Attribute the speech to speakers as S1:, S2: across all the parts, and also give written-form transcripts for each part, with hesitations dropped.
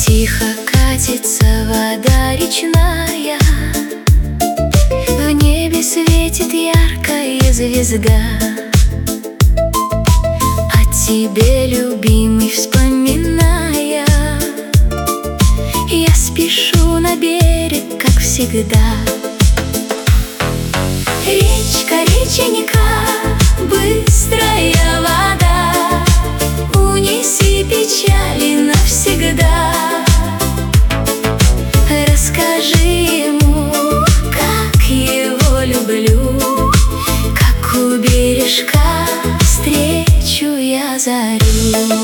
S1: Тихо катится вода речная, в небе светит яркая звезда. О тебе, любимый, вспоминая, я спешу на берег, как всегда. Речка, реченька, быстрая вода, унеси печали навсегда. Расскажи ему, как его люблю, как у бережка встречу я зарю.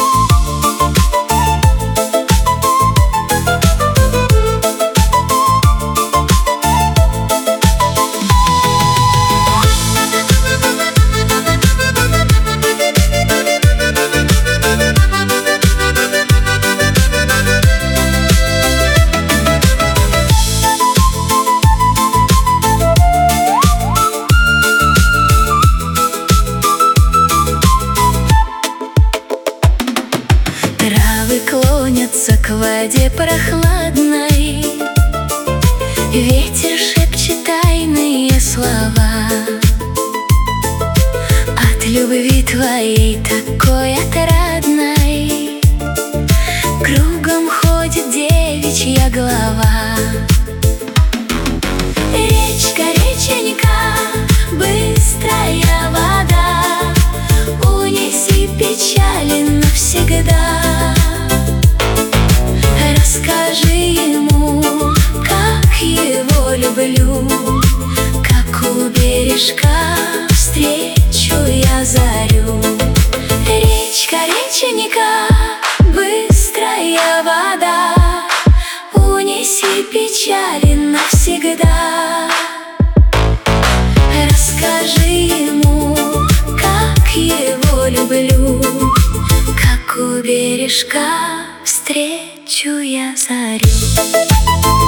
S1: Травы клонятся к воде прохладной, ветер шепчет тайные слова. От любви твоей такой отрадной кругом ходит девичья голова. Речка, реченька, быстрая вода, унеси печали навсегда. Расскажи ему, как его люблю, как у бережка встречу я зарю. Речка, реченька, быстрая вода, унеси печали навсегда. Расскажи ему, как его люблю, как у бережка встречу я зарю.